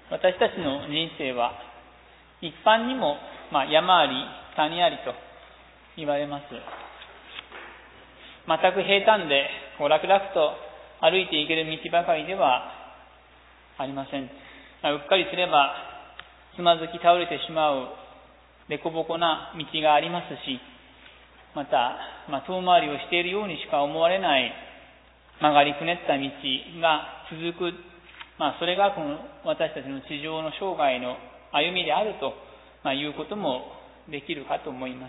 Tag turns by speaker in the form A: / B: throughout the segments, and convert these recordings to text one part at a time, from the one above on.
A: 私たちの人生は一般にも、山あり谷ありと言われます。全く平坦で楽々と歩いていける道ばかりではありません。うっかりすればつまずき倒れてしまう凸凹な道がありますし、また、遠回りをしているようにしか思われない曲がりくねった道が続く、それがこの私たちの地上の生涯の歩みであるということもできるかと思います。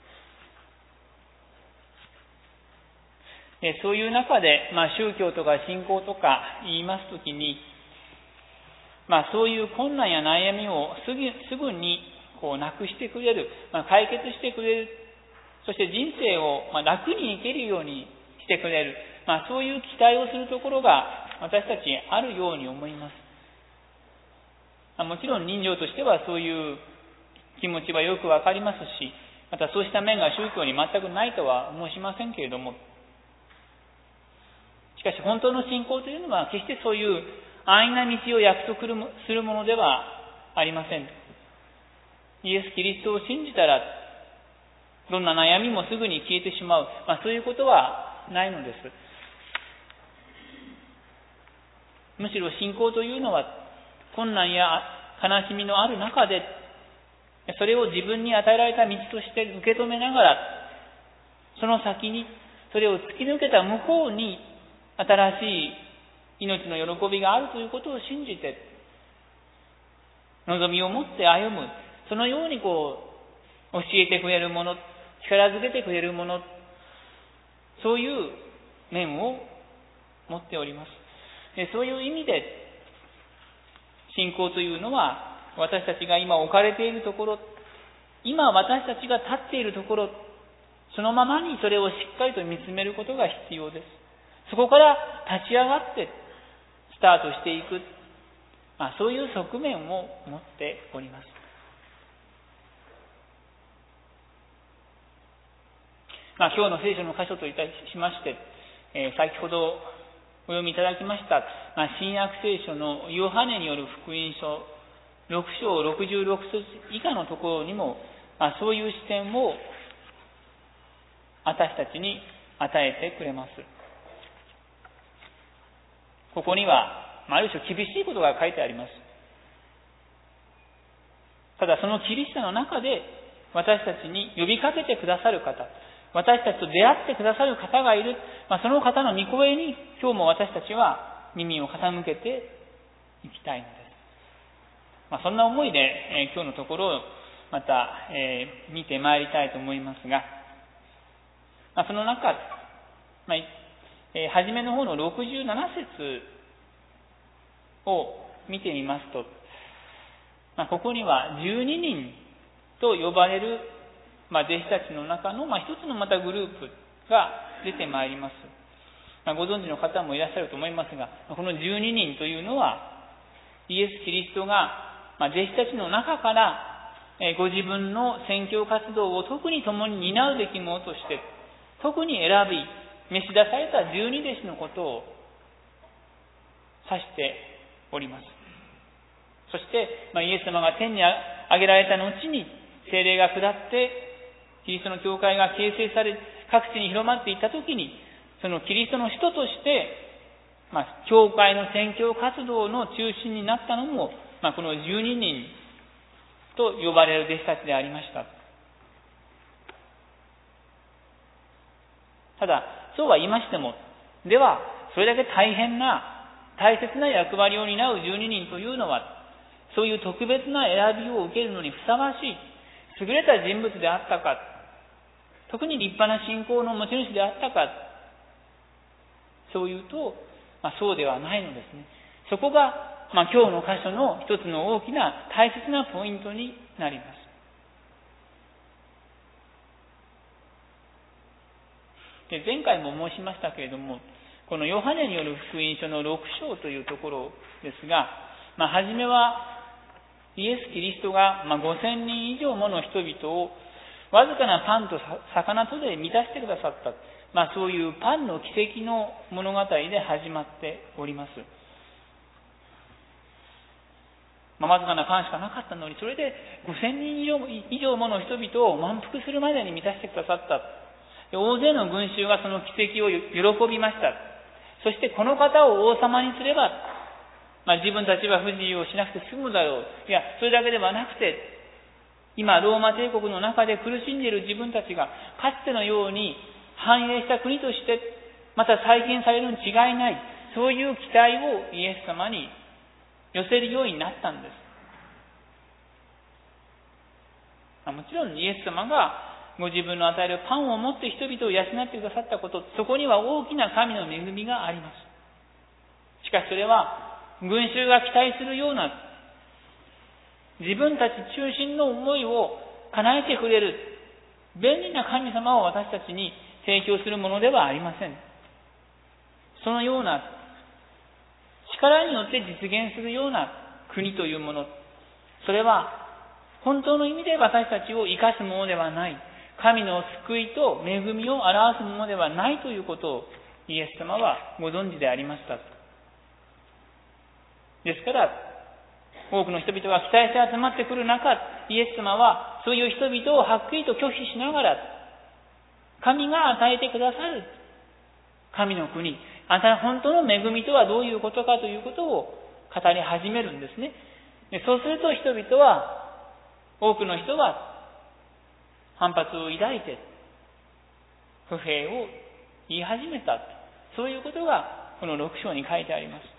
A: そういう中で、宗教とか信仰とか言いますときに、そういう困難や悩みをすぐになくしてくれる、解決してくれる、そして人生を楽に生きるようにしてくれる、そういう期待をするところが私たちあるように思います。もちろん人情としてはそういう気持ちはよくわかりますし、またそうした面が宗教に全くないとは申しませんけれども、しかし本当の信仰というのは決してそういう安易な道を約束するものではありません。イエス・キリストを信じたらどんな悩みもすぐに消えてしまう、そういうことはないのです。むしろ信仰というのは困難や悲しみのある中でそれを自分に与えられた道として受け止めながら、その先にそれを突き抜けた向こうに新しい命の喜びがあるということを信じて望みを持って歩む、そのように教えてくれるもの、力づけてくれるもの、そういう面を持っております。そういう意味で信仰というのは私たちが今置かれているところ、今私たちが立っているところ、そのままにそれをしっかりと見つめることが必要です。そこから立ち上がってスタートしていく、そういう側面を持っております。今日の聖書の箇所といたしまして、先ほどお読みいただきました、新約聖書のヨハネによる福音書6章66節以下のところにも、そういう視点を私たちに与えてくれます。ここにはある種厳しいことが書いてあります。ただその厳しさの中で私たちに呼びかけてくださる方、私たちと出会ってくださる方がいる、その方の御声に今日も私たちは耳を傾けていきたいのです。そんな思いで、今日のところをまた、見てまいりたいと思いますが、その中、初めの方の67節を見てみますと、ここには12人と呼ばれる、弟子たちの中の、一つのまたグループが出てまいります。ご存知の方もいらっしゃると思いますが、この12人というのはイエス・キリストが弟子たちの中からご自分の宣教活動を特に共に担うべきものとして特に選び召し出された12弟子のことを指しております。そしてイエス様が天に上げられた後に聖霊が下ってキリストの教会が形成され各地に広まっていったときに、そのキリストの使徒として教会の宣教活動の中心になったのもこの12人と呼ばれる弟子たちでありました。ただそうは言いましても、ではそれだけ大変な大切な役割を担う12人というのはそういう特別な選びを受けるのにふさわしい優れた人物であったか、特に立派な信仰の持ち主であったか、そういうと、そうではないのですね。そこが、今日の箇所の一つの大きな大切なポイントになります。で、前回も申しましたけれども、このヨハネによる福音書の6章というところですが、初めはイエス・キリストが5000人以上もの人々をわずかなパンと魚とで満たしてくださった、そういうパンの奇跡の物語で始まっております。 わずかなパンしかなかったのに、それで5000人以上もの人々を満腹するまでに満たしてくださった。大勢の群衆がその奇跡を喜びました。そしてこの方を王様にすれば、自分たちは不自由をしなくて済むだろう。いや、それだけではなくて、今ローマ帝国の中で苦しんでいる自分たちがかつてのように繁栄した国としてまた再建されるに違いない、そういう期待をイエス様に寄せるようになったんです。もちろんイエス様がご自分の与えるパンを持って人々を養ってくださったこと、そこには大きな神の恵みがあります。しかしそれは群衆が期待するような自分たち中心の思いを叶えてくれる便利な神様を私たちに提供するものではありません。そのような力によって実現するような国というもの、それは本当の意味で私たちを生かすものではない、神の救いと恵みを表すものではないということをイエス様はご存知でありました。ですから多くの人々が期待して集まってくる中、イエス様はそういう人々をはっきりと拒否しながら、神が与えてくださる神の国、本当の恵みとはどういうことかということを語り始めるんですね。でそうすると人々は、多くの人は反発を抱いて不平を言い始めた。そういうことがこの6章に書いてあります。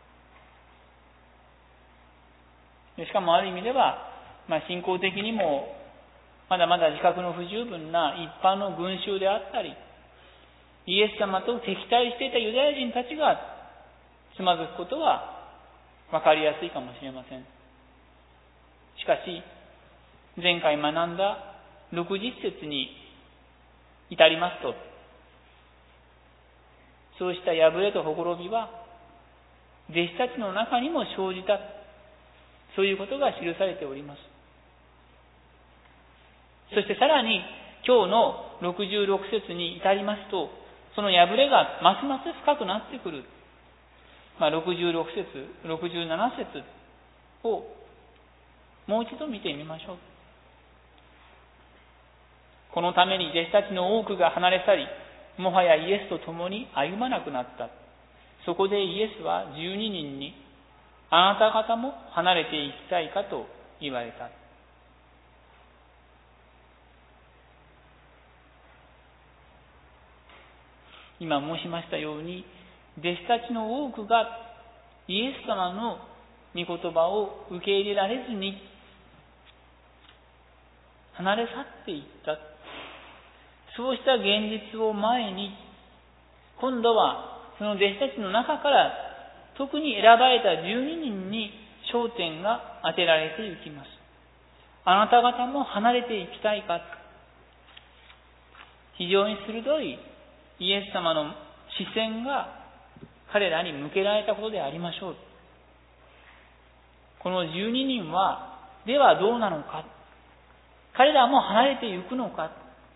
A: しかもある意味では、信仰的にもまだまだ自覚の不十分な一般の群衆であったり、イエス様と敵対していたユダヤ人たちがつまずくことは分かりやすいかもしれません。しかし前回学んだ60節に至りますと、そうした破れとほころびは弟子たちの中にも生じた、そういうことが記されております。そしてさらに今日の66節に至りますと、その破れがますます深くなってくる。66節、67節をもう一度見てみましょう。このために弟子たちの多くが離れ去り、もはやイエスと共に歩まなくなった。そこでイエスは12人に、あなた方も離れていきたいかと言われた。今申しましたように、弟子たちの多くがイエス様の御言葉を受け入れられずに離れ去っていった。そうした現実を前に、今度はその弟子たちの中から特に選ばれた12人に焦点が当てられていきます。あなた方も離れていきたいか。非常に鋭いイエス様の視線が彼らに向けられたことでありましょう。この12人はではどうなのか。彼らも離れていくのか。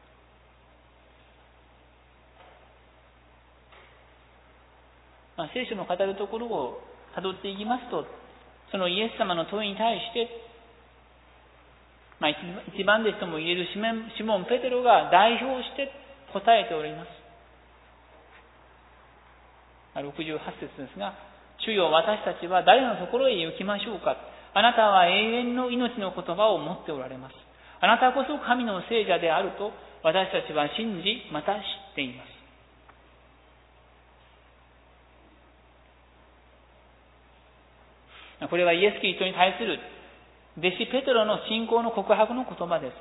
A: 聖書の語るところを辿っていきますと、そのイエス様の問いに対して、一番弟子とも言えるシモン・ペテロが代表して答えております。68節ですが、主よ、私たちは誰のところへ行きましょうか。あなたは永遠の命の言葉を持っておられます。あなたこそ神の聖者であると私たちは信じ、また知っています。これはイエス・キリストに対する弟子ペテロの信仰の告白の言葉です。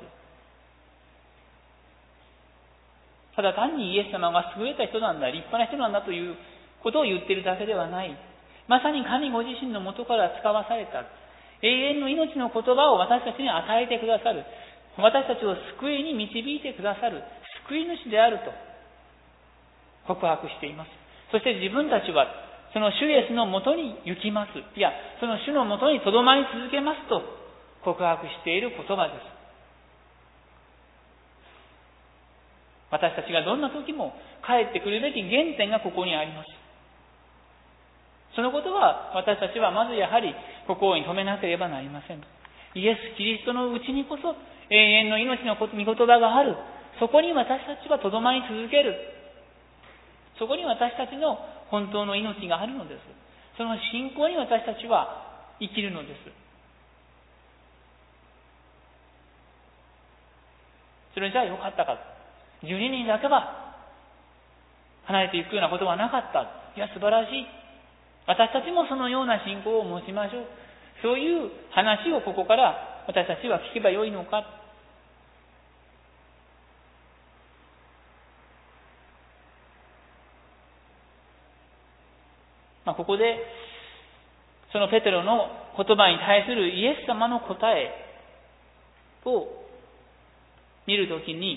A: ただ単にイエス様が優れた人なんだ、立派な人なんだということを言っているだけではない。まさに神ご自身の元から使わされた永遠の命の言葉を私たちに与えてくださる、私たちを救いに導いてくださる救い主であると告白しています。そして自分たちはその主イエスのもとに行きます。いや、その主のもとにとどまり続けますと告白している言葉です。私たちがどんな時も帰ってくるべき原点がここにあります。 そのことは私たちはまずやはり心に留めなければなりません。イエス・キリストのうちにこそ永遠の命の御言葉がある。そこに私たちはとどまり続ける。そこに私たちの本当の命があるのです。その信仰に私たちは生きるのです。それじゃあよかったか。12人だけは離れていくようなことはなかった。いや、素晴らしい。私たちもそのような信仰を持ちましょう。そういう話をここから私たちは聞けばよいのか。ここでそのペテロの言葉に対するイエス様の答えを見るときに、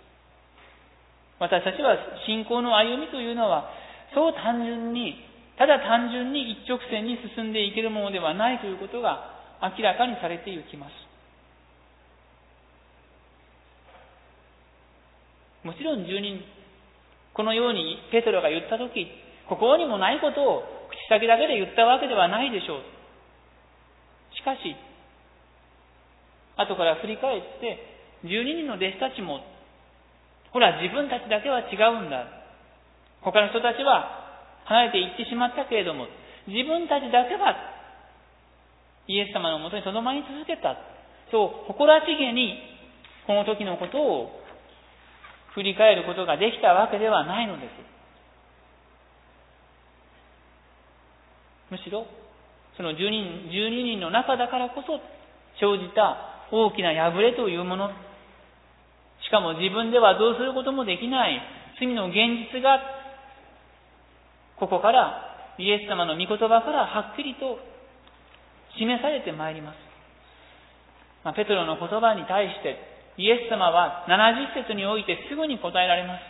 A: 私たちは信仰の歩みというのはそうただ単純に一直線に進んでいけるものではないということが明らかにされていきます。もちろん10人、このようにペテロが言ったとき、心にもないことを口先だけで言ったわけではないでしょう。しかし、後から振り返って、12人の弟子たちも、ほら、自分たちだけは違うんだ。他の人たちは離れていってしまったけれども、自分たちだけはイエス様のもとにとどまり続けた。そう、誇らしげにこの時のことを振り返ることができたわけではないのです。むしろ、その12人の中だからこそ生じた大きな破れというもの、しかも自分ではどうすることもできない罪の現実が、ここからイエス様の御言葉からはっきりと示されてまいります。ペテロの言葉に対してイエス様は70節においてすぐに答えられます。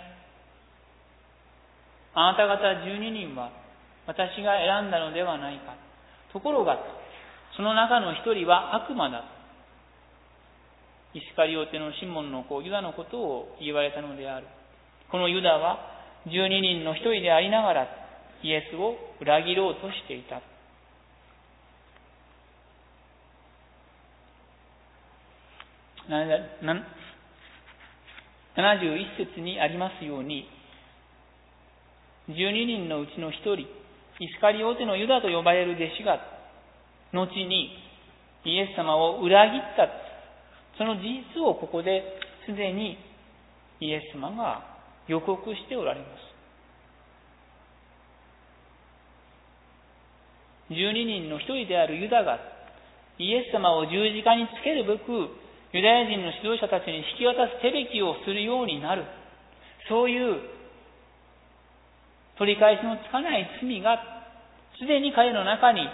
A: あなた方12人は私が選んだのではないか。ところがその中の一人は悪魔だ。イスカリオテのシモンの子ユダのことを言われたのである。このユダは12人の一人でありながらイエスを裏切ろうとしていた。71節にありますように、12人のうちの一人、イスカリオテのユダと呼ばれる弟子が後にイエス様を裏切った、その事実をここですでにイエス様が予告しておられます。12人の一人であるユダがイエス様を十字架につけるべくユダヤ人の指導者たちに引き渡す手引きをするようになる、そういう取り返しのつかない罪がすでに彼の中に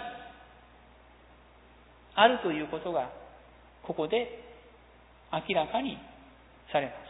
A: あるということがここで明らかにされます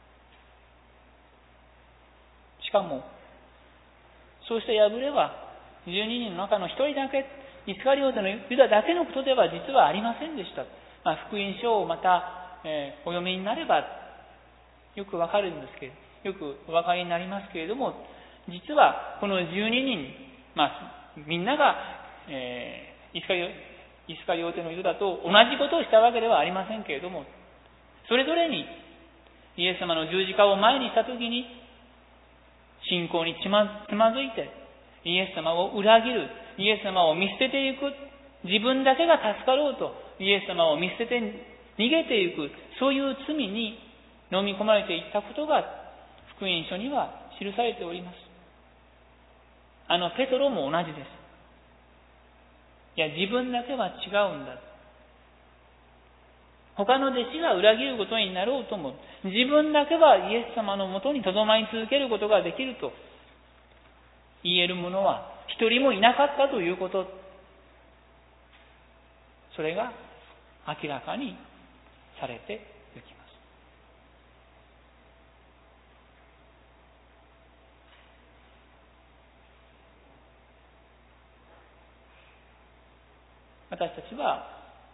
A: 。しかもそうした破れは12人の中の一人だけ、イスカリオテのユダだけのことでは実はありませんでした。福音書をまた、お読みになればよくわかるんですけど、よくお分かりになりますけれども、実はこの12人、みんなが、イスカリオテのユダと同じことをしたわけではありませんけれども、それぞれにイエス様の十字架を前にしたときに信仰につまずいてイエス様を裏切る、イエス様を見捨てていく、自分だけが助かろうとイエス様を見捨てて逃げていく、そういう罪に飲み込まれていったことが福音書には記されております。ペトロも同じです。いや、自分だけは違うんだ。他の弟子が裏切ることになろうとも、自分だけはイエス様のもとにとどまり続けることができると言える者は一人もいなかったということ、それが明らかにされていきます。私たちは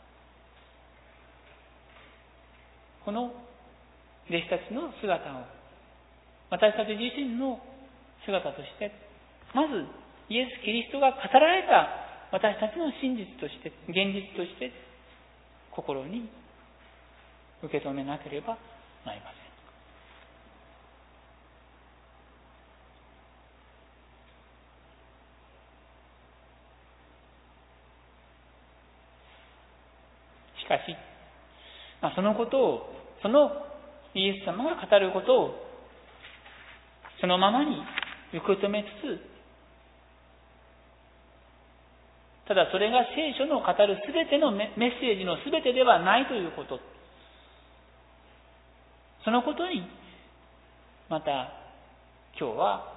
A: この弟子たちの姿を私たち自身の姿としてまずイエス・キリストが語られた私たちの真実として、現実として心に受け止めなければなりません。しかし、そのことを、そのイエス様が語ることをそのままに受け止めつつ、ただそれが聖書の語るすべてのメッセージのすべてではないということ、そのことにまた今日は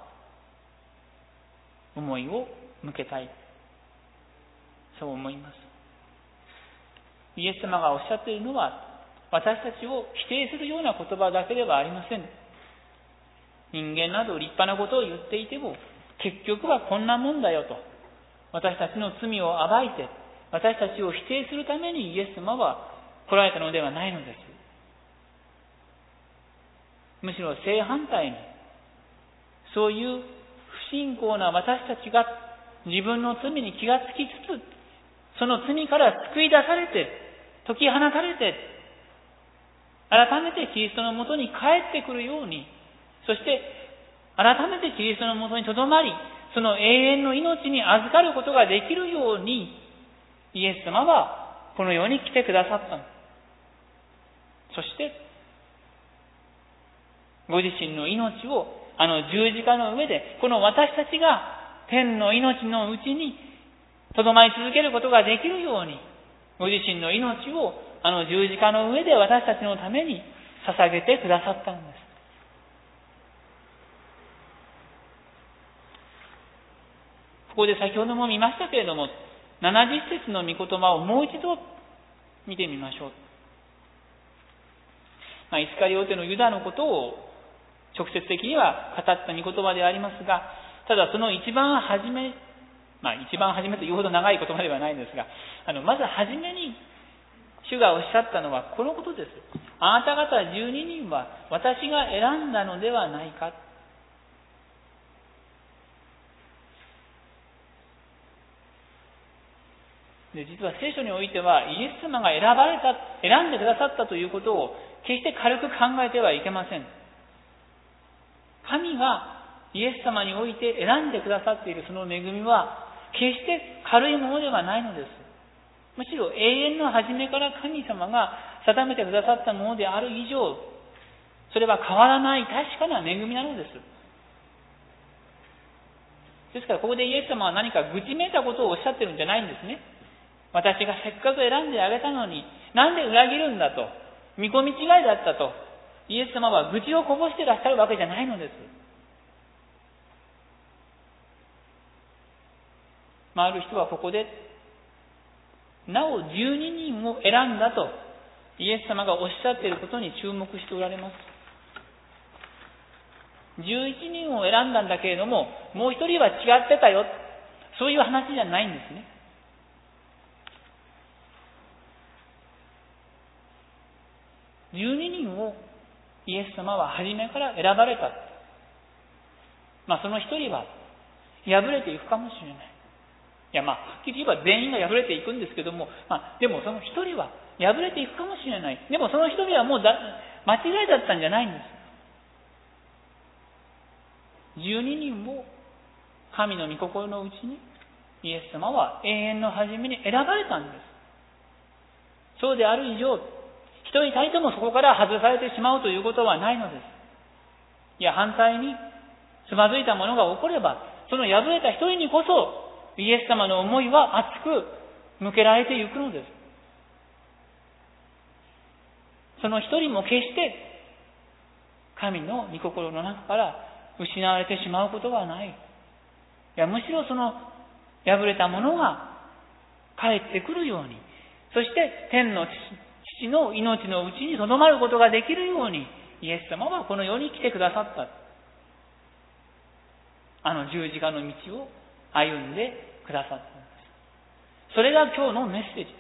A: 思いを向けたい、そう思います。イエス様がおっしゃっているのは、私たちを否定するような言葉だけではありません。人間など立派なことを言っていても、結局はこんなもんだよと、私たちの罪を暴いて、私たちを否定するためにイエス様は来られたのではないのです。むしろ正反対に、そういう不信仰な私たちが自分の罪に気がつきつつ、その罪から救い出されて、解き放たれて、改めてキリストのもとに帰ってくるように、そして改めてキリストのもとにとどまり、その永遠の命に預かることができるように、イエス様はこの世に来てくださったの。そしてご自身の命を十字架の上で、この私たちが天の命のうちにとどまり続けることができるように、ご自身の命を十字架の上で私たちのために捧げてくださったのです。ここで先ほども見ましたけれども、70節の御言葉をもう一度見てみましょう。イスカリオテのユダのことを直接的には語った御言葉でありますが、ただその一番初めというほど長い言葉ではないんですが、まず初めに主がおっしゃったのはこのことです。あなた方12人は私が選んだのではないか。で、実は聖書においてはイエス様が選んでくださったということを決して軽く考えてはいけません。神がイエス様において選んでくださっているその恵みは決して軽いものではないのです。むしろ永遠の初めから神様が定めてくださったものである以上、それは変わらない確かな恵みなのです。ですからここでイエス様は何か愚痴めいたことをおっしゃってるんじゃないんですね。私がせっかく選んであげたのに、なんで裏切るんだと、見込み違いだったと、イエス様は愚痴をこぼしていらっしゃるわけじゃないのです。ある人はここで、なお12人を選んだと、イエス様がおっしゃっていることに注目しておられます。11人を選んだんだけれども、もう一人は違ってたよ。そういう話じゃないんですね。12人をイエス様は初めから選ばれた。その一人は敗れていくかもしれない。はっきり言えば全員が敗れていくんですけども、でもその一人は敗れていくかもしれない。でもその一人はもう間違いだったんじゃないんです。12人を神の御心のうちにイエス様は永遠の初めに選ばれたんです。そうである以上、一人たりともそこから外されてしまうということはないのです。反対につまずいたものが起これば、その敗れた一人にこそイエス様の思いは熱く向けられていくのです。その一人も決して神の御心の中から失われてしまうことはない。むしろその敗れたものが帰ってくるように、そして天の父の命のうちにとどまることができるように、イエス様はこの世に来てくださった。十字架の道を歩んでくださったんです。それが今日のメッセージです。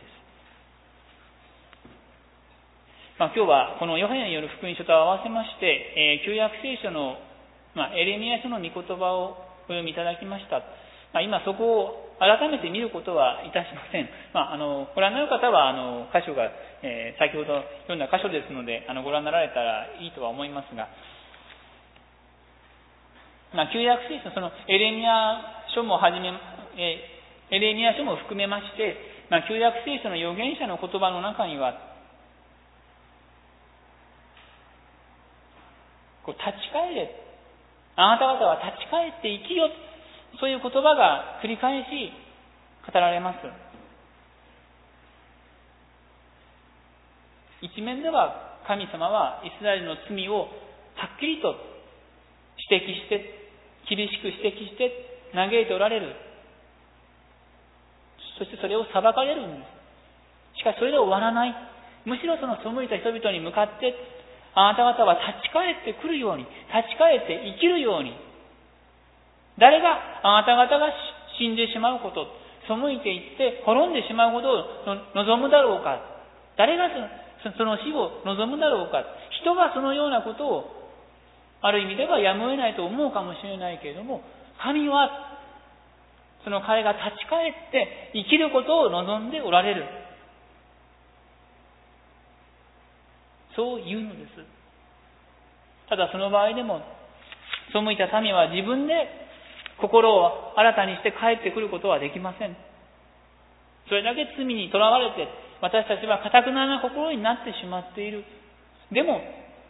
A: 今日はこのヨハネによる福音書と合わせまして、旧約聖書の、エレミヤ書の御言葉をお読みいただきました。 今そこを改めて見ることはいたしません。ご覧になる方は箇所が、先ほど読んだ箇所ですのでご覧になられたらいいとは思いますが、旧約聖書、そのエレミヤ書も含めまして、旧約聖書の預言者の言葉の中には、立ち返れ、あなた方は立ち返って生きよ、そういう言葉が繰り返し語られます。一面では神様はイスラエルの罪をはっきりと指摘して、厳しく指摘して嘆いておられる。そしてそれを裁かれるんです。しかしそれで終わらない。むしろその背いた人々に向かって、あなた方は立ち返ってくるように、立ち返って生きるように。誰があなた方が死んでしまうこと、背いていって滅んでしまうことを望むだろうか。誰がその死を望むだろうか。人がそのようなことをある意味ではやむを得ないと思うかもしれないけれども、神はその彼が立ち返って生きることを望んでおられる。そう言うのです。ただその場合でも、背いた民は自分で心を新たにして帰ってくることはできません。それだけ罪にとらわれて、私たちは堅くなな心になってしまっている。でも、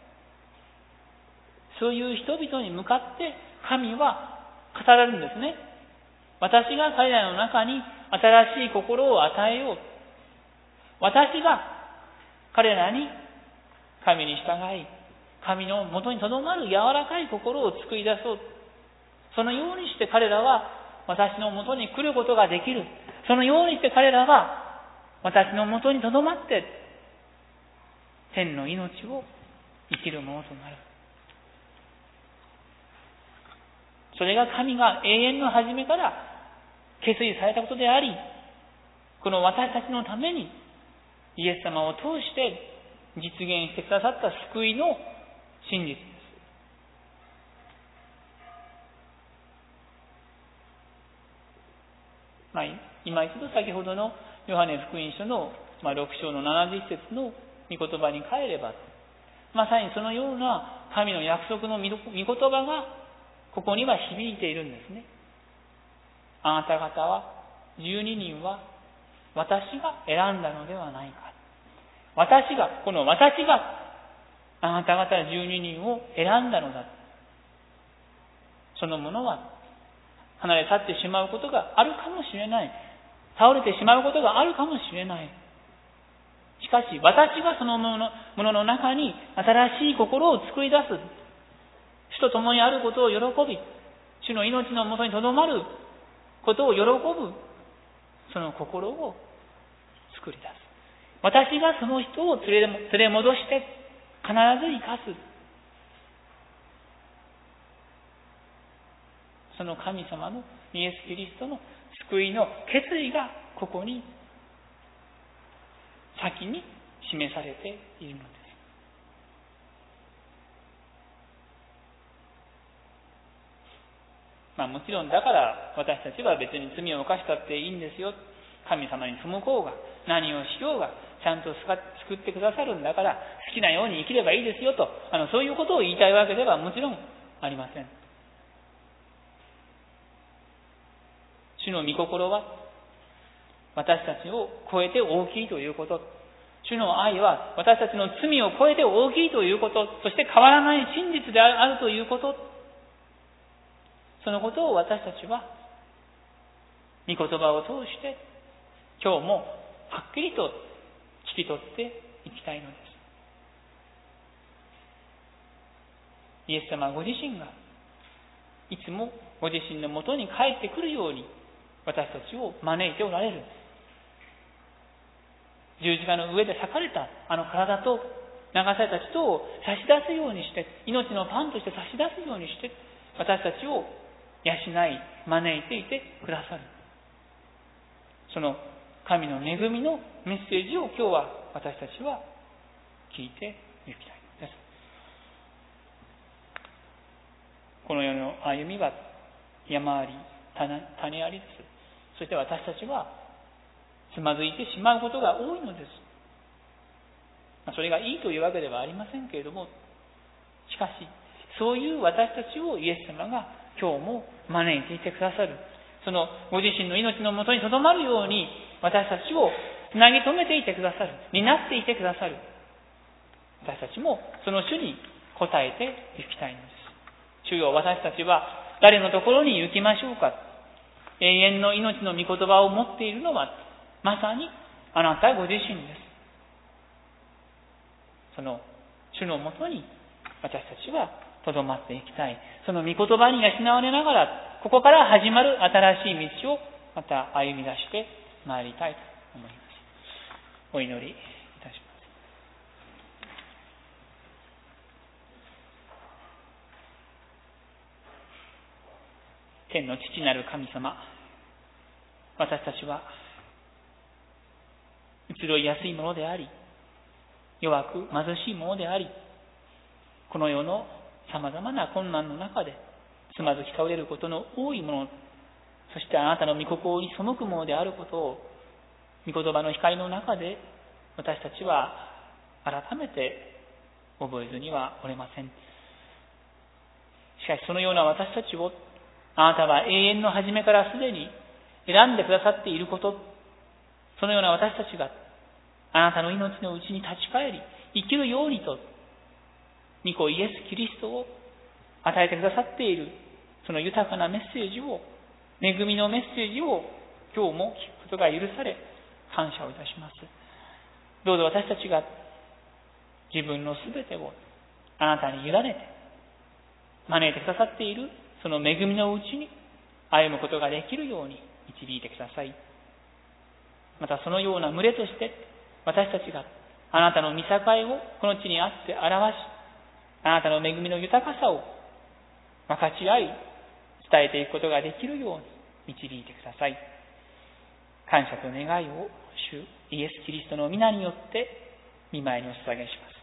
A: そういう人々に向かって神は語られるんですね。私が彼らの中に新しい心を与えよう。私が彼らに神に従い、神の元にとどまる柔らかい心を作り出そう。そのようにして彼らは私の元に来ることができる。そのようにして彼らは私の元にとどまって天の命を生きるものとなる。それが神が永遠の初めから決意されたことであり、この私たちのためにイエス様を通して実現してくださった救いの真実です。今一度先ほどのヨハネ福音書の6章の70節の御言葉に帰れば、まさにそのような神の約束の御言葉がここには響いているんですね。あなた方は12人は私が選んだのではないか。私があなた方12人を選んだのだ。そのものは離れ去ってしまうことがあるかもしれない。倒れてしまうことがあるかもしれない。しかし私がそのものの中に新しい心を作り出す。主と共にあることを喜び、主の命のもとにとどまることを喜ぶ、その心を作り出す。私がその人を連れ戻して必ず生かす。その神様のイエス・キリストの救いの決意がここに先に示されているのです。もちろんだから私たちは別に罪を犯したっていいんですよ。神様に背こうが何をしようがちゃんと救ってくださるんだから好きなように生きればいいですよとそういうことを言いたいわけではもちろんありません。主の御心は私たちを超えて大きいということ。主の愛は私たちの罪を超えて大きいということ。そして変わらない真実であるということ。そのことを私たちは御言葉を通して今日もはっきりと聞き取っていきたいのです。イエス様ご自身がいつもご自身のもとに帰ってくるように私たちを招いておられる。十字架の上で裂かれた体と流された血を差し出すようにして、命のパンとして差し出すようにして私たちを養い招いていてくださる。その神の恵みのメッセージを今日は私たちは聞いていきたいのです。この世の歩みは山あり種ありです。そして私たちはつまずいてしまうことが多いのです。それがいいというわけではありませんけれども、しかしそういう私たちをイエス様が今日も招いていてくださる。そのご自身の命のもとにとどまるように私たちをつなぎ止めていてくださる。担っていてくださる。私たちもその主に応えていきたいのです。主よ、私たちは誰のところに行きましょうか。永遠の命の御言葉を持っているのはまさにあなたご自身です。その主のもとに私たちはとどまっていきたい。その御言葉に養われながら、ここから始まる新しい道をまた歩み出してまいりたいと思います。お祈りいたします。天の父なる神様、私たちは移ろいやすいものであり、弱く貧しいものであり、この世のさまざまな困難の中でつまずき倒れることの多いもの、そしてあなたの御心に背くものであることを御言葉の光の中で私たちは改めて覚えずにはおれません。しかしそのような私たちをあなたは永遠の初めからすでに選んでくださっていること、そのような私たちがあなたの命のうちに立ち返り生きるようにと御子イエス・キリストを与えてくださっているその豊かなメッセージを、恵みのメッセージを今日も聞くことが許され感謝をいたします。どうぞ私たちが自分のすべてをあなたに委ねて招いてくださっているその恵みのうちに歩むことができるように導いてください。またそのような群れとして私たちがあなたの御境をこの地にあって表し、あなたの恵みの豊かさを分かち合い伝えていくことができるように導いてください。感謝と願いを主イエス・キリストの皆によって御前にお捧げします。